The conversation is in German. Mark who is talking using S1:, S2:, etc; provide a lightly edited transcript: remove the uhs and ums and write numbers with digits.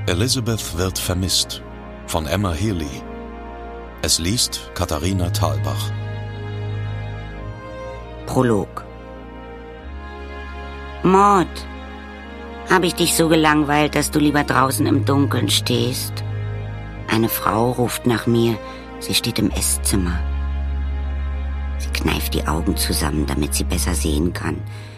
S1: Elizabeth wird vermisst von Emma Healy. Es liest Katharina Thalbach.
S2: Prolog. Maud, habe ich dich so gelangweilt, dass du lieber draußen im Dunkeln stehst? Eine Frau ruft nach mir. Sie steht im Esszimmer. Sie kneift die Augen zusammen, damit sie besser sehen kann.